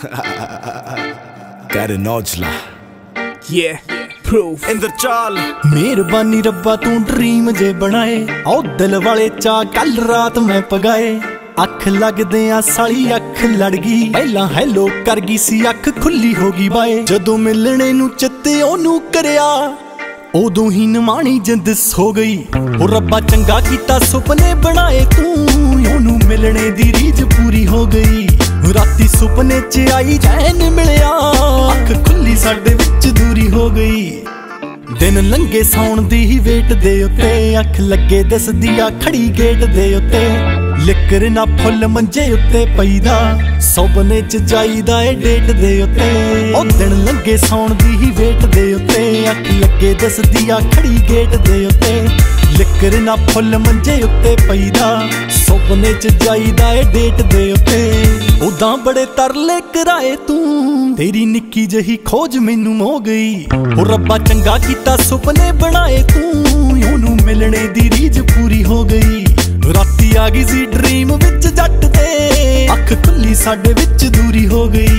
Got an Ojla. Yeah, proof. In the चाल मेहरबानी रब्बा तू ड्रीम जे बनाए ओ दिल वाले चा कल रात मैं पगाए अख लगदे आ साली अख लड़ गई पहला हैलो कर गई सी अख खुली हो गई बाए जदों मिलने नू चित्ते ओनू करया उदों ही नमाणी जिंद सो गई ओ रब्बा चंगा कीता सुपने बनाए तू ओनू मिलने दी रीझ पूरी हो गई राती सुपने च आई चैन मिलया अख खुली साडे विच दूरी हो गई दिन लंघे सौण दी ही वेट दे उत्ते अख लगे दसदी आ खड़ी गेट दे उत्ते लिकर ना फुल मंजे उत्ते पईदा सुपने च जाईदा ए डेट दे उत्ते ओ दिन लंघे सौण दी ही वेट दे उत्ते अख लगे दसदी आ खड़ी गेट दे उत्ते लिकर ना फुल मंजे उत्ते पईदा सुपने च जाईदा ए डेट दे उत्ते उदां बड़े तरले कराए तू तेरी निक्की जही खोज मैनू हो गई ओ रब्बा चंगा कीता सुपने बनाए तू ओनू मिलने दी रीझ पूरी हो गई राती आ गई सी ड्रीम विच जट दे अख खुली साडे विच दूरी हो गई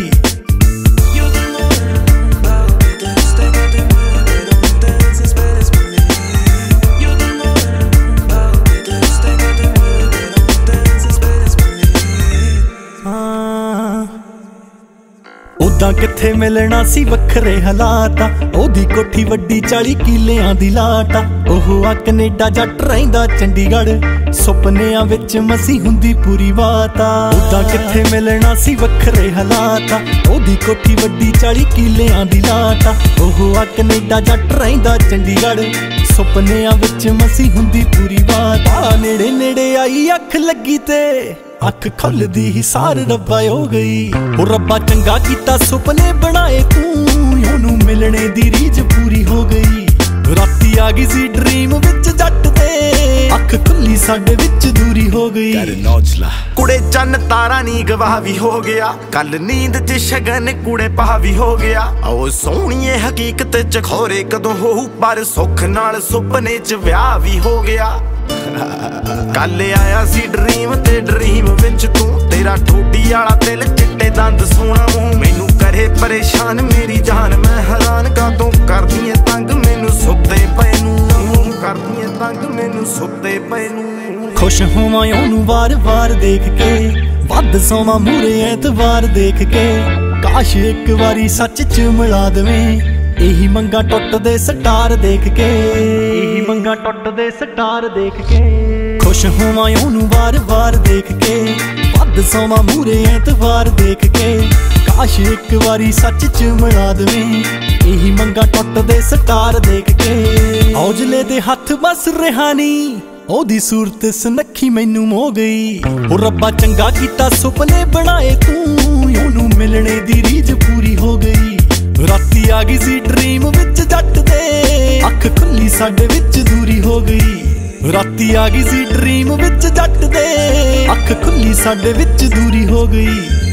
उदां किथे मिलना सी वखरे हालात ओदी कोठी वड्डी 40 किलियां दी लाटा ओह आ कनेडा जट रहिंदा चंडीगढ़ सुपनियां विच मसी हुंदी पूरी बात उदां किथे मिलना सी वखरे हालात ओदी कोठी वड्डी 40 किलियां दी लाटा ओह आ कनेडा जट रहिंदा चंडीगढ़ सुपनियां विच मसी हुंदी पूरी बात नेड़े नेड़े आई अख लगी ते अख खुलदी ही सार रब्बा हो गई ओ रब्बा चंगा कीता सुपने बनाए तू ओनू मिलने दी रीझ पूरी हो गई राती आ गई सी ड्रीम विच जट दे अख खुली साडे विच दूरी हो गई Got an Ojla. कुड़े चन्न तारा नी गवाह भी हो गया कल नींद च शगन कुड़े पा भी हो गया ओ सोहणीए हकीकत च खोरे कदों होऊ पर सुख नाल सुपने च विआह भी हो गया कल आया सी ड्रीम ते ड्रीम विच तू तेरा ठोडी आला दिल चिट्टे दंद सोना मूंह मैनू करे परेशान मेरी जान मैं हैरान कातों करदी ऐ तंग मैनू सुत्ते पए नू करदी ऐ तंग मैनू सुत्ते पए नू खुश होवां ओनू वार वार देख के वध सोवां मूरे ऐतवार देख के काश एक वारी सच च मिला देवें एही मंगा टुटदे स्टार देख के एही मंगा टुटदे स्टार देख के खुश होवां ओनू वार वार देख के वध सोवां मूरे ऐतवार देख के काश एक वारी सच च मिला देवें एही मंगा टुटदे स्टार देख के औजले दे हत्थ बस रिहानी ओदी सूरत सनखी मैनू हो गई ओ रब्बा चंगा कीता सुपने बनाए तू ओनू मिलने दी रीझ पूरी हो गई राती आ गई सी ड्रीम विच जट दे अख खुली साडे विच दूरी हो गई राती आ गई सी ड्रीम विच जट दे अख खुली साडे विच दूरी हो गई।